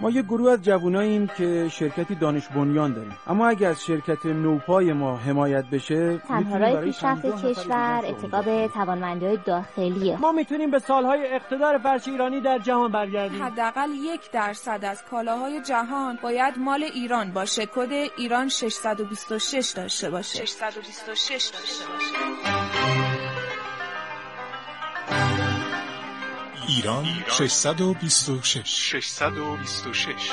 ما یه گروه از جواناییم که شرکتی دانش بنیان داریم، اما اگه از شرکت نوپای ما حمایت بشه تنها راه پیشرفت کشور ارتقا به توانمندی‌های داخلیه. ما میتونیم به سالهای اقتدار فرش ایرانی در جهان برگردیم. حداقل 1% از کالاهای جهان باید مال ایران باشه. کد ایران 626 داشته باشه. 626 داشته باشه. ایران 626 626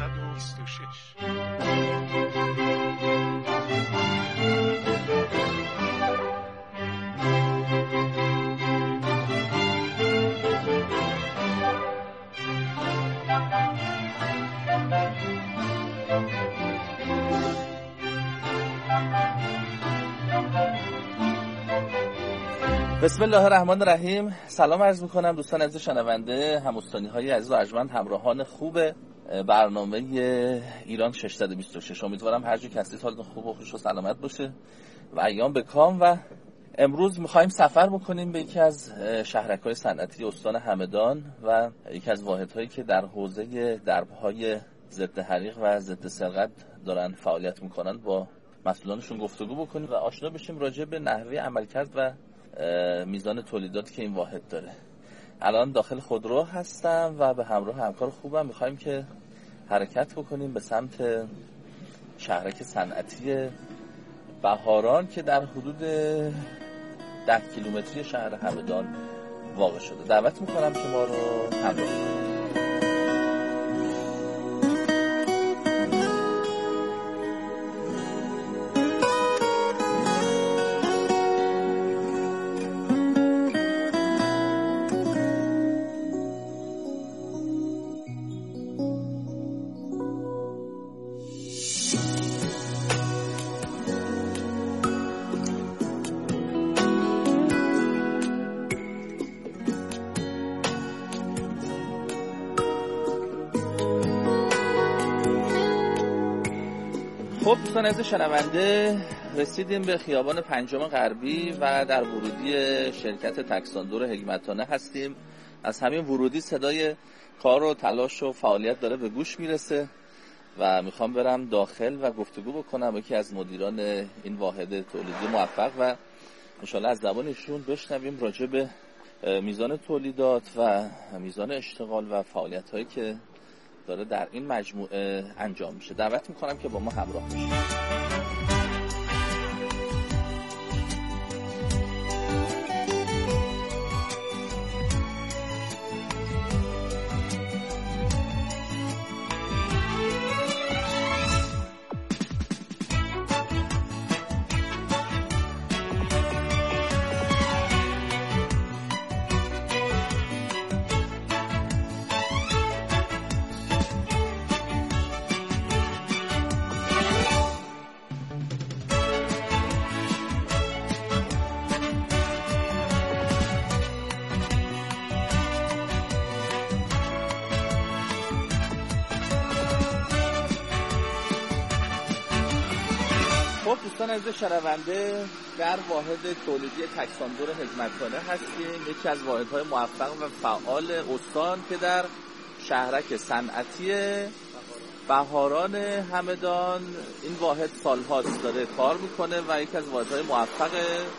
بسم الله الرحمن الرحیم. سلام عرض میکنم دوستان عزیز شنونده، هم‌استانی‌های عزیز و ارجمند، همراهان خوب برنامه ایران 626. امیدوارم هر جا که هستید حالتون خوب و خوش و سلامت باشه و ایام به کام. و امروز میخوایم سفر بکنیم به یکی از شهرک‌های صنعتی استان همدان و یکی از واحدهایی که در حوزه درب‌های ضد حریق و ضد سرقت دارن فعالیت میکنن با مسئولانشون گفتگو بکنیم و آشنا بشیم راجع به نحوه عملکرد و میزان تولیداتی که این واحد داره. الان داخل خودرو هستم و به همراه همکار خوبم میخوایم که حرکت بکنیم به سمت شهرک صنعتی بهاران که در حدود 10 کیلومتری شهر همدان واقع شده. دعوت میکنم که ما رو همراه کنید. خب دوستان عزیز شنونده، رسیدیم به خیابان پنجم غربی و در ورودی شرکت تکساندور حکمتانه هستیم. از همین ورودی صدای کار و تلاش و فعالیت داره به گوش میرسه و میخوام برم داخل و گفتگو بکنم یکی از مدیران این واحد تولیدی موفق و انشالله از زبانشون بشنویم راجع به میزان تولیدات و میزان اشتغال و فعالیت هایی که داره در این مجموعه انجام میشه. دعوت میکنم که با ما همراه باشید. دوستان عزیز شنونده، در واحد تولیدی تکساندور حکمتانه هستیم، یکی از واحدهای موفق و فعال استان که در شهرک صنعتی بهاران همدان این واحد سالهاست داره کار میکنه و یکی از واحدهای موفق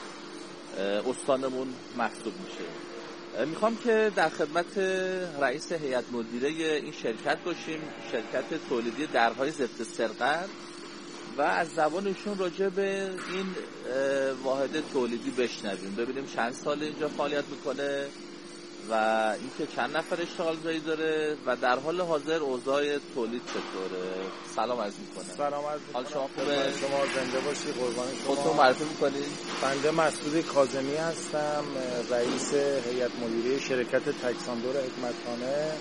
استانمون محسوب میشه. میخوام که در خدمت رئیس هیئت مدیره این شرکت باشیم، شرکت تولیدی درهای ضد سرقت، و از زبانشون راجع به این واحد تولیدی بشنویم، ببینیم چند سال اینجا فعالیت میکنه و اینکه چند نفر اشتغال جایی داره و در حال حاضر اوضاع تولید چطوره. سلام عرض میکنم. سلام عرض میکنم. حال شما خوبه؟ شما زنده باشی، قربان شما. خودتون معرفی میکنید؟ بنده مسعود کاظمی هستم، رئیس هیئت مدیره شرکت تکساندور حکمتانه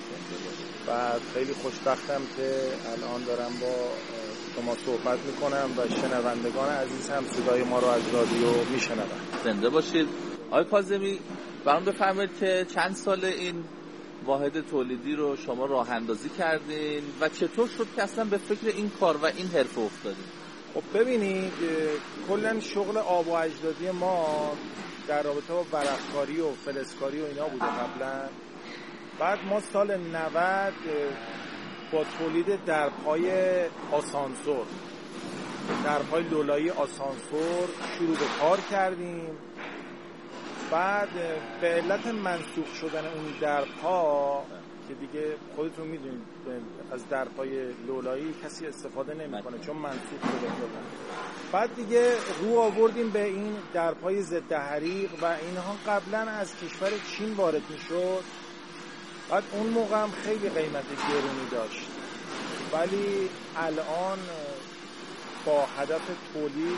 و خیلی خوشبختم که الان دارم با شما صحبت میکنم و شنوندگان عزیز هم صدای ما رو از رادیو میشنون. زنده باشید. آقای کاظمی، برام بفرمایید که چند سال این واحد تولیدی رو شما راه اندازی کردین و چطور شد که اصلا به فکر این کار و این حرفه افتادین؟ خب ببینید، کلا شغل آب و اجدادی ما در رابطه با ورقکاری و فلزکاری و اینا بوده قبلا. بعد ما سال 90 با تولید درپای آسانسور، درپای لولایی آسانسور شروع به کار کردیم. بعد به علت منسوخ شدن اون درپا که دیگه خودتون میدونید از درپای لولایی کسی استفاده نمیکنه چون منسوخ شده. بعد دیگه رو آوردیم به این درپای ضد حریق و اینها قبلا از کشور چین وارد میشد. بعد اون موقع هم خیلی قیمت گرونی داشت، ولی الان با هدف تولید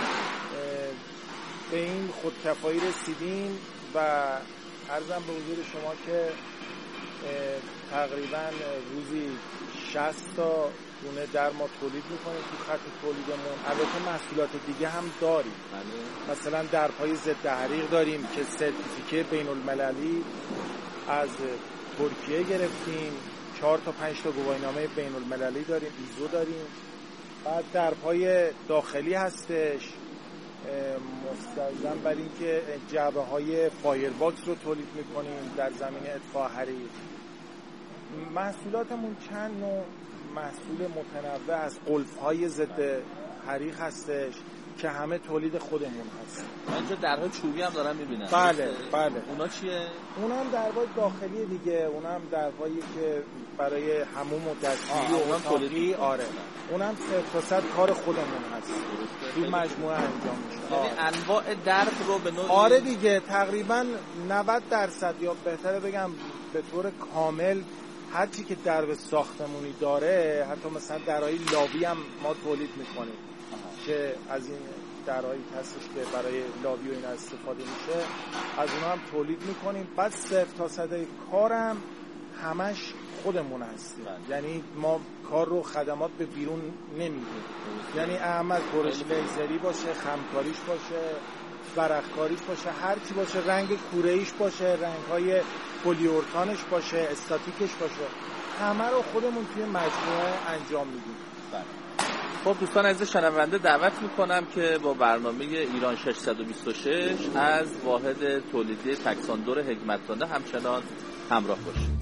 به این خودکفایی رسیدیم و عرضم به حضور شما که تقریبا روزی 60 تا دونه در ما تولید میکنیم تو خط تولیدمون. البته محصولات دیگه هم داریم، مثلا درپای ضد حریق داریم که سرتیفیکه بین المللی از ترکیه گرفتیم، 4 تا 5 تا گواهینامه بین المللی داریم، ایزو داریم. بعد درپای داخلی هستش مستلزم بر این که جعبه های فایر باکس رو تولید میکنیم در زمینه اطفاء حریق. محصولاتمون چند نوع محصول متنوع از قلف های ضد حریق هستش که همه تولید خودمون هست. اینجا درهای چوبی هم دارم میبینم. بله بله. اونا چیه؟ اونا هم درهای داخلی دیگه، اونا هم درهایی که برای حموم و دستشویی و اتاقی. آره اونا هم صرف کار خودمون هست، توی مجموعه انجام میشه. یعنی انواع درد رو به نوعی آره دیگه تقریبا 90% یا بهتره بگم به طور کامل هر چی که درب ساختمونی داره، حتی مثلا درهای لاوی هم ما تولید میکنیم که از این درهایی هستش که برای لابی و این استفاده میشه، از اونا هم تولید میکنیم. بعد صرف تا صدای کارم همش خودمون هستیم، یعنی ما کار رو خدمات به بیرون نمیدیم، یعنی احمد برش لیزری باشه، خمکاریش باشه، ورقکاریش باشه، هر چی باشه، رنگ کوره‌ایش باشه، رنگ‌های پلیورتانش باشه، استاتیکش باشه، همه رو خودمون توی مجموعه انجام میدیم. خب دوستان عزیز شنونده دعوت میکنم که با برنامه ایران 626 از واحد تولیدی تکساندور حکمتانه همچنان همراه باشید.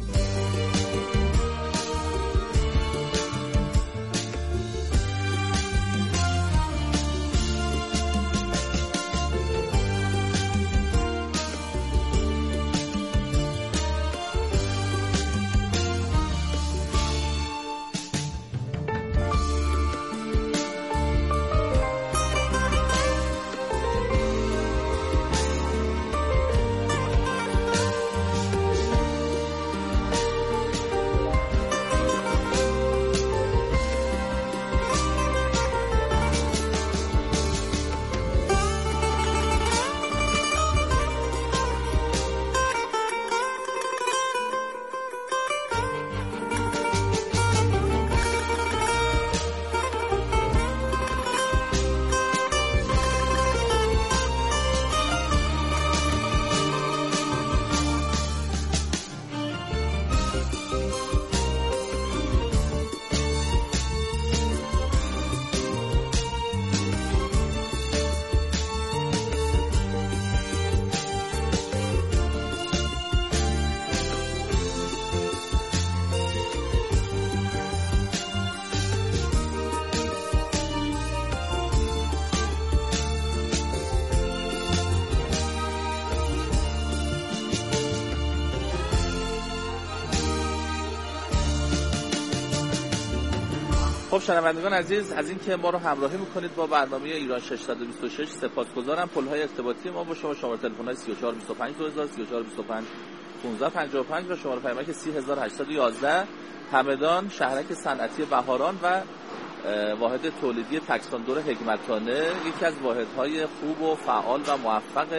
خب شنوندگان عزیز از اینکه ما رو همراهی میکنید با برنامه ایران 626 سپاسگزارم. پل‌های ارتباطی ما با شما شماره تلفن‌های 3425 2000 3425 1555 و شماره پیامک 30811 همدان شهرک صنعتی بهاران و واحد تولیدی تکساندور حکمتانه، یکی از واحدهای خوب و فعال و موفق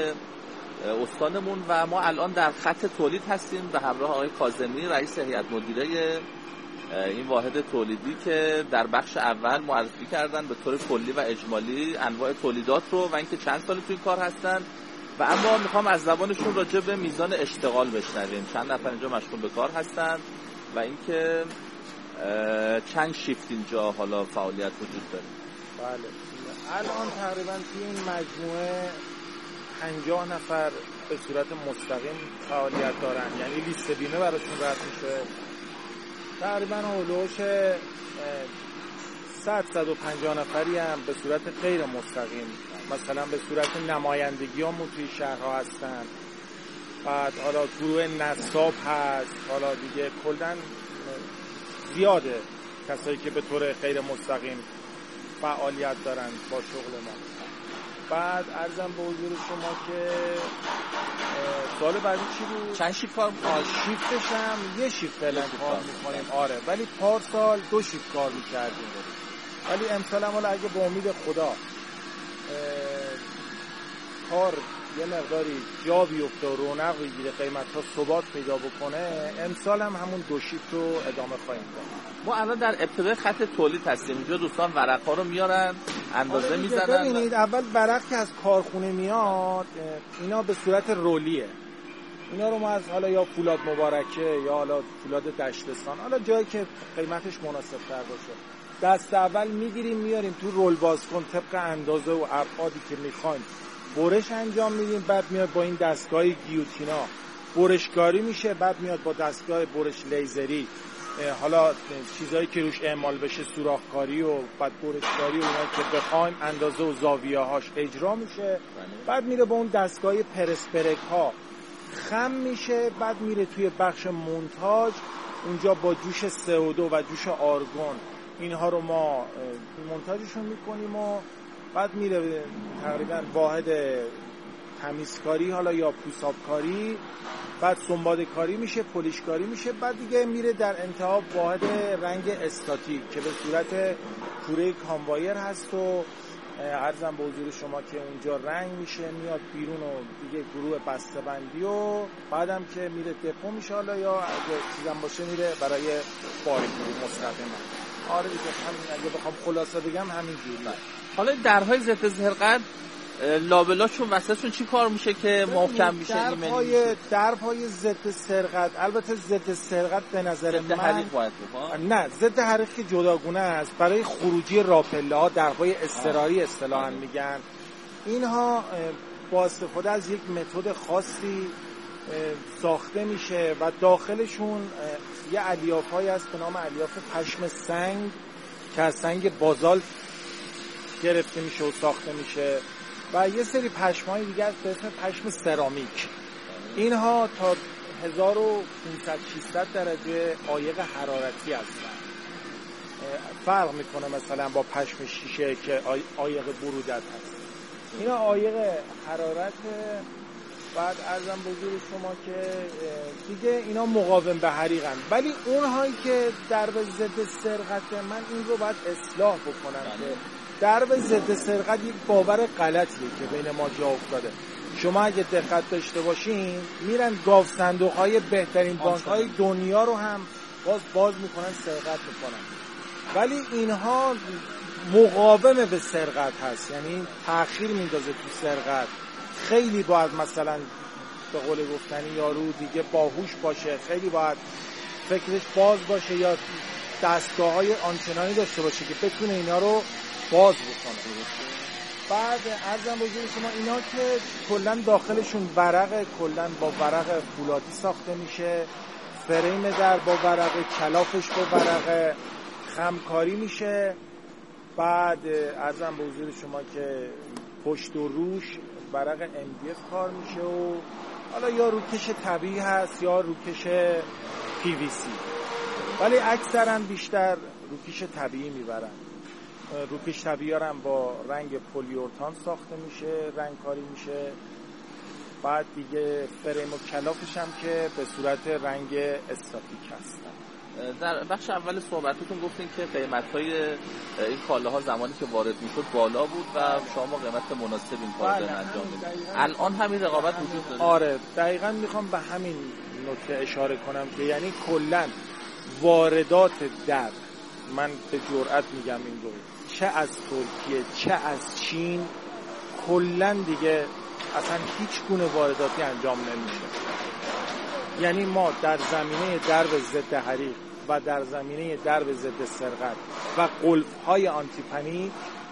استانمون و ما الان در خط تولید هستیم به همراه آقای کاظمی رئیس هیئت مدیره این واحد تولیدی که در بخش اول معرفی کردن به طور کلی و اجمالی انواع تولیدات رو و اینکه چند سال توی کار هستن و اما میخوام از زبانشون راجع به میزان اشتغال بشنویم، چند نفر اینجا مشغول به کار هستن و اینکه چند شیفت اینجا حالا فعالیت وجود داره. بله الان تقریبا توی این مجموعه 50 نفر به صورت مستقیم فعالیت دارن، یعنی لیست بیمه براشون رد میشه تقریبا هولوش 100-150 نفری هم به صورت غیر مستقیم، مثلا به صورت نمایندگی هم توی شهرها هستن. بعد حالا گروه نصاب هست، حالا دیگه کلن زیاده کسایی که به طور غیر مستقیم فعالیت دارن با شغل ما. بعد عرضم به حضور شما که سال بعدی چی بود؟ چند شیفت کار می‌کنید؟ شیفتش هم یه شیفت فعلا کار می‌کنیم. آره، ولی پارسال 2 شیفت کار می‌کردیم. ولی امسال هم حالا اگه به امید خدا کار یه مقداری جا بیفته و رونق بگیره، قیمت‌ها ثبات پیدا بکنه، امسال هم همون 2 شیفت رو ادامه خواهیم داد. ما الان در ابتدای خط تولید هستیم. اینجا دوستان ورق‌ها رو میارن، اندازه میزنن. ببینید اول ورق که از کارخونه میاد، اینا به صورت رولیه. اینا رو ما از حالا یا فولاد مبارکه یا حالا فولاد دشتستان، حالا جایی که قیمتش مناسب‌تر باشه، دست اول میگیریم میاریم تو رول بازکن، طبق اندازه و ابعادی که میخوایم برش انجام میدیم. بعد میاد با این دستگاه گیوتینا برشکاری میشه، بعد میاد با دستگاه برش لیزری، حالا چیزایی که روش اعمال بشه، سوراخکاری و بعد برشکاری و اینا که بخوایم اندازه و زاویه‌هاش اجرا میشه. بعد میره با اون دستگاه پرسپرک ها خم میشه. بعد میره توی بخش مونتاژ، اونجا با جوش CO2 و جوش آرگون اینها رو ما مونتاژشون میکنیم و بعد میره تقریبا واحد تمیزکاری حالا یا پوسابکاری، بعد سنباده کاری میشه، پولیش کاری میشه. بعد دیگه میره در انتها واحد رنگ استاتیک که به صورت کوره کاموایر هست و عرضم به حضور شما که اونجا رنگ میشه میاد بیرون و دیگه گروه بسته‌بندی و بعدم که میره دپو میشه، حالا یا اگه چیزام باشه میره برای بارگیری مستقیما. آره دیگه همین، اگه بخوام خلاصه بگم همین جوریه. حالا درهای ضد سرقت لابلاشون وسطشون چی کار میشه که محکم میشه؟ درهای ضد سرقت، البته ضد سرقت به نظر من حریق باید نه، ضد حریق که جداگونه است. برای خروجی راپله ها، درهای اضطراری اصطلاحاً میگن، اینها با استفاده از یک متد خاصی ساخته میشه و داخلشون یه الیافایی هست به نام الیاف پشم سنگ که از سنگ بازالت گرفته میشه و ساخته میشه و یه سری پشمای دیگه است به اسم پشم سرامیک. اینها تا 1500-600 درجه عایق حرارتی هستن. فرق میکنه مثلا با پشم شیشه که عایق برودت هست. اینا عایق حرارت. بعد عرضم به حضور شما که دیگه اینا مقاوم به حریقن، ولی اونهایی که درب ضد سرقت، من این رو باید اصلاح بکنم که درب ضد سرقت یک باور غلطیه که بین ما جا افتاده. شما اگه دقت داشته باشین میرن گاو صندوق‌های بهترین بانک‌های دنیا رو هم باز میکنن، سرقت میکنن، ولی اینها مقاوم به سرقت هست، یعنی تأخیر میندازه تو سرقت. خیلی باید مثلا به قول گفتنی یارو دیگه باهوش باشه، خیلی باید فکرش باز باشه یا دستگاه‌های آنچنانی داشته باشه که بتونه اینا رو باز بکنه. بعد عرضم بزرگ شما اینا که کلن داخلشون ورق، کلن با ورق فولادی ساخته میشه، فریم در با ورق، کلافش با ورق خمکاری میشه. بعد عرضم به حضور شما که پشت و روش ورق MDF کار میشه و حالا یا روکش طبیعی هست یا روکش PVC، ولی اکثرا بیشتر روکش طبیعی میبرن. روکش طبیعی هم با رنگ پلیورتان ساخته میشه، رنگ کاری میشه. بعد دیگه فریم و کلافش هم که به صورت رنگ استاتیک هستن. در بخش اول صحبتتون گفتین که قیمت‌های این کالاها زمانی که وارد میشد بالا بود و شما قیمت مناسب این کار رو انجام میدید. الان همین رقابت وجود داره؟ آره دقیقاً میخوام به همین نکته اشاره کنم که یعنی کلاً واردات در، من به جرئت میگم این رو، چه از ترکیه چه از چین، کلاً دیگه اصلا هیچ گونه وارداتی انجام نمیشه. یعنی ما در زمینه درب ضد حریق و در زمینه درب ضد سرقت و قلف‌های آنتی پنیک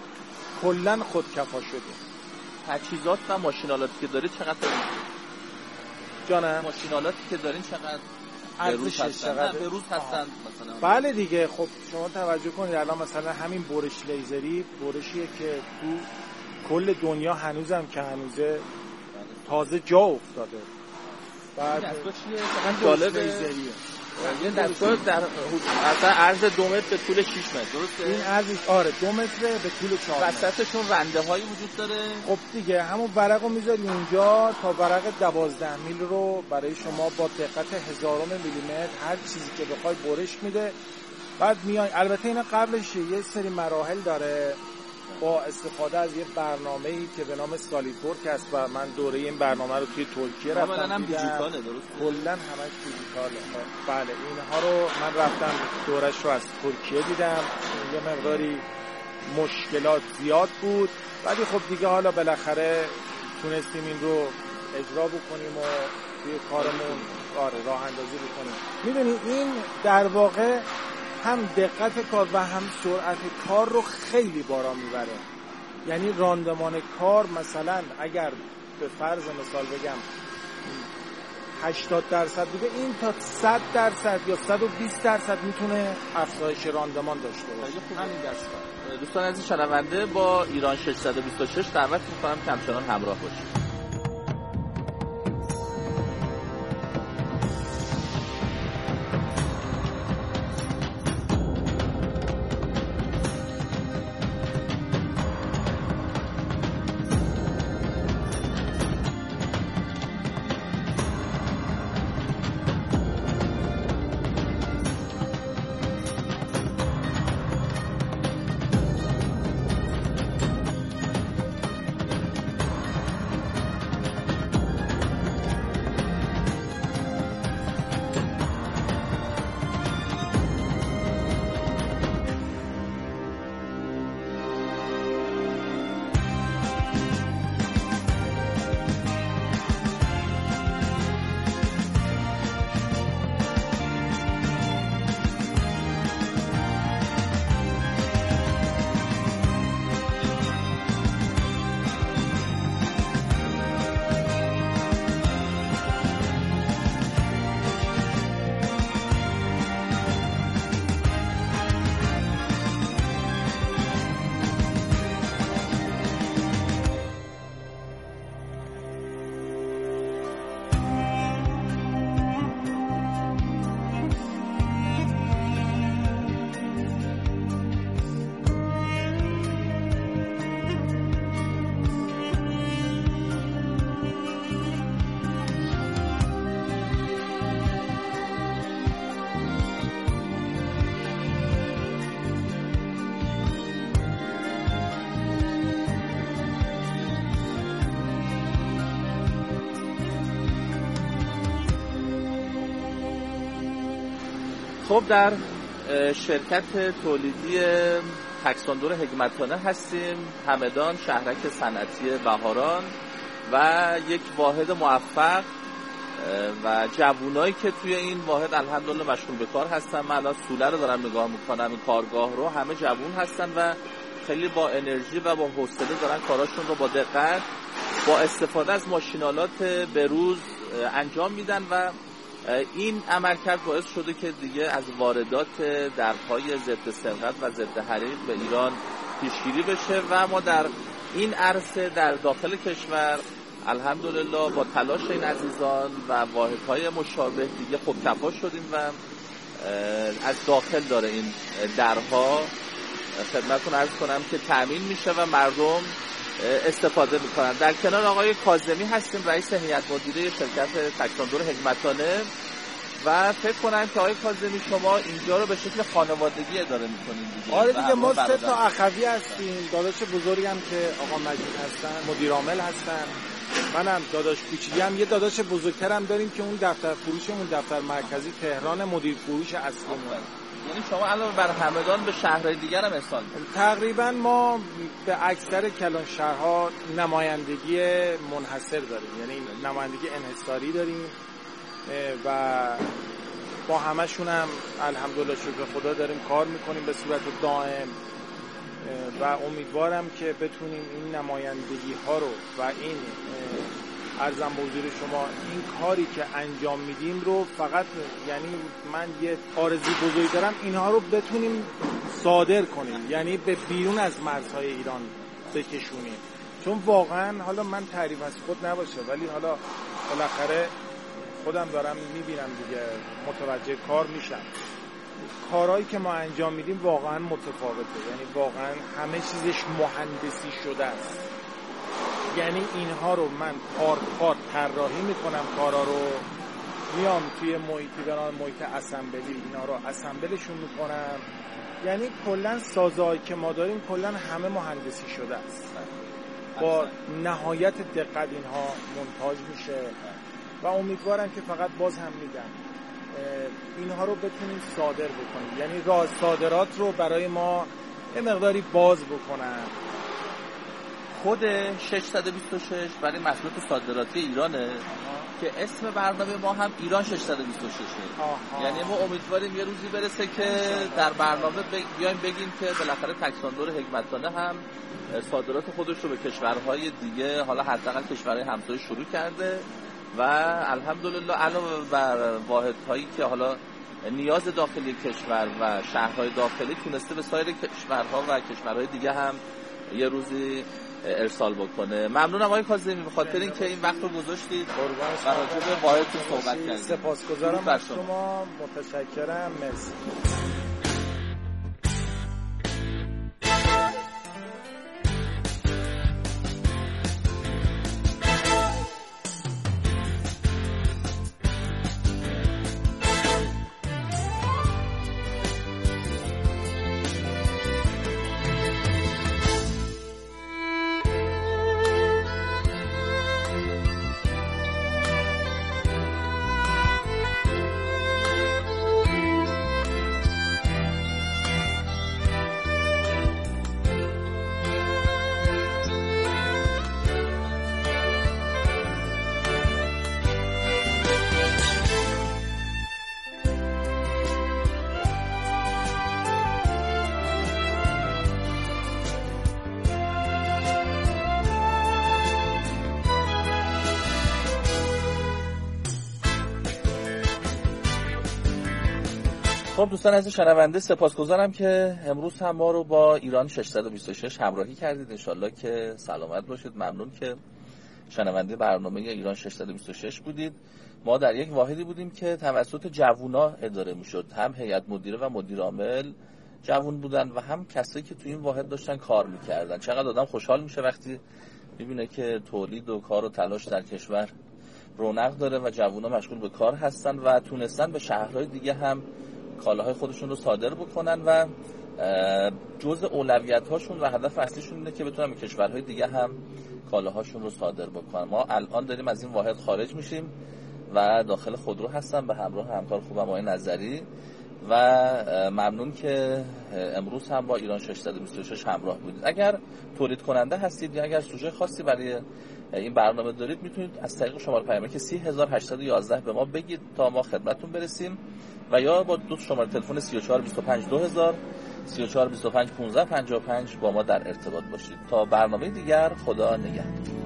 کلاً خودکفا شدیم. تجهیزات و ماشینالاتی که دارید چقدر؟ جانم؟ ماشینالاتی که دارین چقدر؟ عرض 6 چقدر به روز هستن مثلا. بله دیگه. خب شما توجه کنید الان مثلا همین برش لیزری برشیه که تو کل دنیا هنوزم که هنوزه تازه جا افتاده. بعد دستگاه چیه؟ جالبه. یه دستگاه در اصلا عرض 2 متر به طول 6 متر درسته؟ این عرضش 2 متر به طول 4 متر. وسطشون رنده هایی وجود داره. خب دیگه همون ورقو میذاری اونجا تا ورق 12 میل رو برای شما با دقت هزارم میلیمتر هر چیزی که بخوای برش میده. بعد میای البته اینا قبلش یه سری مراحل داره با استفاده از یه برنامه‌ای که به نام سالیدورک است و من دوره این برنامه رو توی ترکیه رفتم. کاملا دیجیتاله درست؟ کلا همش دیجیتاله. بله اینها رو من رفتم دورش رو از ترکیه دیدم. یه مقداری مشکلات زیاد بود ولی خب دیگه حالا بالاخره تونستیم این رو اجرا بکنیم و توی کارمون راه اندازی بکنیم. میدونی این در واقع هم دقت کار و هم سرعت کار رو خیلی بالا میبره. یعنی راندمان کار مثلا اگر به فرض مثال بگم 80% بوده این تا 100% یا 120% میتونه افزایش راندمان داشته باشه. همین دستگاه. دوستان عزیز شنونده با ایران 626 دعوت میکنم که همچنان همراه باشید. خب در شرکت تولیدی تکساندور حکمتانه هستیم، همدان، شهرک صنعتی بهاران و یک واحد موفق و جوونایی که توی این واحد الحمدلله مشغول به کار هستن. من الان سوله رو دارم نگاه میکنم، این کارگاه رو همه جوون هستن و خیلی با انرژی و با حوصله دارن کاراشون رو با دقت با استفاده از ماشینالات بروز انجام میدن و این عملکرد باعث شده که دیگه از واردات درهای ضد سرقت و ضد حریق به ایران پیشگیری بشه و ما در این عرصه در داخل کشور الحمدلله با تلاش این عزیزان و واحدهای مشابه دیگه خب کفا شدیم و از داخل داره این درها خدمتتون عرض کنم که تأمین میشه و مردم استفاده میکنن. در کنار آقای کاظمی هستیم، رئیس هیئت مدیره شرکت تکساندور حکمتانه و فکر کنم که آقای کاظمی شما اینجا رو به شکل خانوادگی اداره میکنید دیگه. آره دیگه، ما 3 تا اخوی هستیم. داداش بزرگم که آقا مجید هستن، مدیر عامل هستن، منم داداش کوچیکم، یه داداش بزرگترم داریم که اون دفتر فروشمون دفتر مرکزی تهران مدیر فروش اصلیمون. یعنی شما علاوه بر همدان به شهرهای دیگر هم ارسال می‌کنید؟ تقریبا ما به اکثر کلان شهرها نمایندگی منحصر داریم، یعنی نمایندگی انحصاری داریم و با همشون هم الحمدلله شکر خدا داریم کار میکنیم به صورت دائم و امیدوارم که بتونیم این نمایندگی ها رو و این عرضم به حضور شما این کاری که انجام میدیم رو فقط، یعنی من یه آرزوی بزرگ دارم اینها رو بتونیم صادر کنیم، یعنی به بیرون از مرزهای ایران بکشونیم. چون واقعا حالا من تعریف از خود نباشه، ولی حالا بالاخره خودم دارم میبینم دیگه، متوجه کار میشم. کارهایی که ما انجام میدیم واقعا متفاوته، یعنی واقعا همه چیزش مهندسی شده است. یعنی اینها رو من کار طراحی میکنم، کارا رو میام توی محیطی به نام محیط اسمبلی اینا رو اسمبلشون میکنم. یعنی کلا سازهایی که ما داریم کلا همه مهندسی شده است، با نهایت دقت اینها مونتاژ میشه و امیدوارم که فقط باز هم میگم اینها رو بتونیم صادر بکنیم، یعنی راه صادرات رو برای ما یه مقداری باز بکنن. خود 626 برای محصولات صادراتی ایرانه که اسم برنامه ما هم ایران 626ه. یعنی ما امیدواریم یه روزی برسه که در برنامه بیایم بگیم که بالاخره تکساندور حکمتانه هم صادرات خودش رو به کشورهای دیگه، حالا حداقل کشورهای همسایه شروع کرده و الحمدلله علاوه بر واحدهایی که حالا نیاز داخلی کشور و شهرهای داخلی تونسته به سایر کشورها و کشورهای دیگه هم یه روزی ارسال بکنه. ممنونم آقای کاظمی به خاطر اینکه این وقت رو گذاشتید و راجع به واحدتون صحبت کردید. سپاسگزارم از شما، متشکرم، مرسی. خب دوستان عزیز شنونده، سپاسگزارم که امروز هم ما رو با ایران 626 همراهی کردید. انشالله که سلامت باشید. ممنون که شنونده برنامه ایران 626 بودید. ما در یک واحدی بودیم که توسط جوونا اداره میشد، هم هیئت مدیره و مدیر عامل جوون بودن و هم کسایی که تو این واحد داشتن کار میکردن. چقدر آدم خوشحال میشه وقتی میبینه که تولید و کار و تلاش در کشور رونق داره و جوونا مشغول به کار هستن و تونستن به شهرهای دیگه هم کالاهای خودشون رو صادر بکنن و جزء اولویت هاشون و هدف اصلیشون اینه که بتونن به کشورهای دیگه هم کالاهاشون رو صادر بکنن. ما الان داریم از این واحد خارج میشیم و داخل خودرو هستم به همراه همکار خوبم آقای نظری و ممنون که امروز هم با ایران 626 همراه بودید. اگر تولید کننده هستید یا اگر سوژه خاصی برای این برنامه دارید میتونید از طریق شماره پیامک 30811 به ما بگید تا ما خدمتتون برسیم و یا با دو شماره تلفن 3425 2000 3425 1555 با ما در ارتباط باشید. تا برنامه دیگر، خدا نگهدار.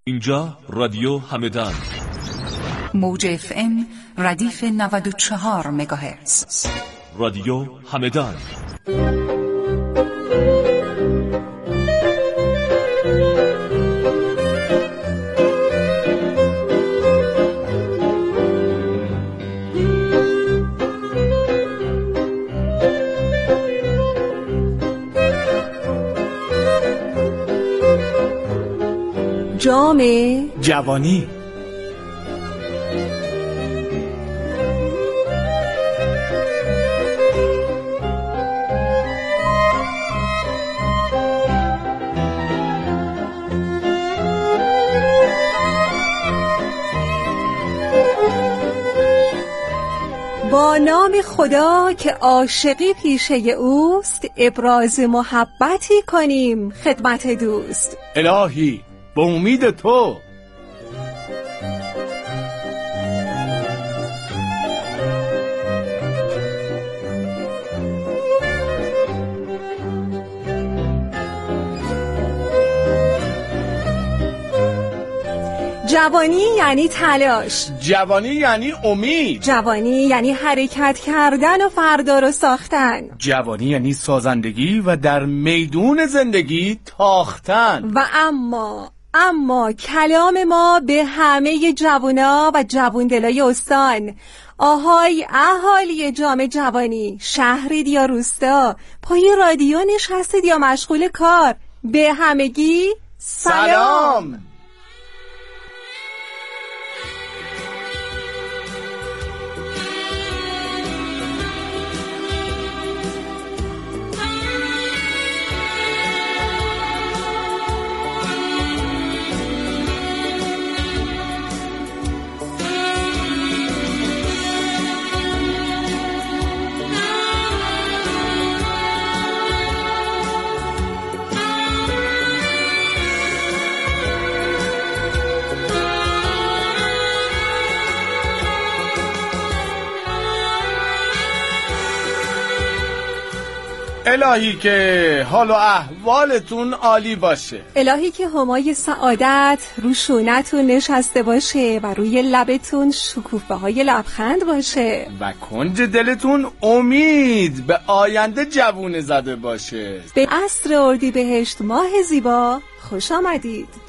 اینجا رادیو همدان، موج FM ردیف 94 مگاهرتز. رادیو همدان. جام جوانی. با نام خدا که عاشقی پیشه اوست، ابراز محبتی کنیم خدمت دوست. الهی به امید تو. جوانی یعنی تلاش، جوانی یعنی امید، جوانی یعنی حرکت کردن و فردا رو ساختن، جوانی یعنی سازندگی و در میدون زندگی تاختن. و اما کلام ما به همه جوونا و جووندلای استان، آهای اهالی جام جوانی، شهرید یا روستا، پای رادیو نشستید یا مشغول کار، به همگی سلام. الهی که حال و احوالتون عالی باشه، الهی که همای سعادت رو شونتون نشسته باشه و روی لبتون شکوفه های لبخند باشه و کنج دلتون امید به آینده جوونه زده باشه. به عصر اردیبهشت ماه زیبا خوش آمدید.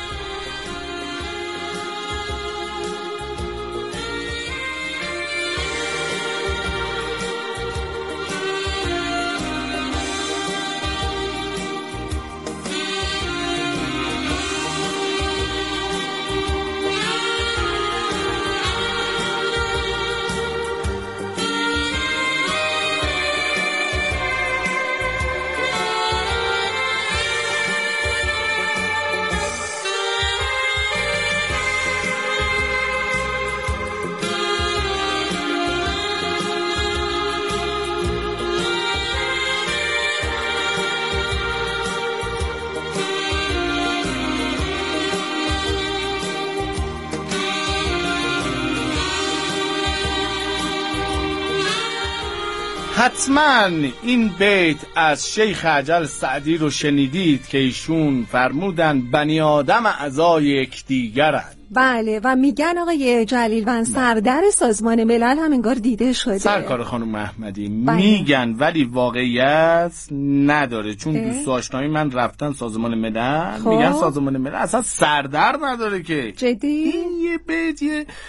حتما این بیت از شیخ اجل سعدی رو شنیدید که ایشون فرمودن بنی آدم اعضای یکدیگرند. بله، و میگن آقای جلیلوند سردر سازمان ملل هم انگار دیده شده. سرکار خانم احمدی میگن ولی واقعیت نداره، چون دوست آشنایی من رفتن سازمان ملل میگن سازمان ملل اصلا سردر نداره که. جدی؟ این یه بیت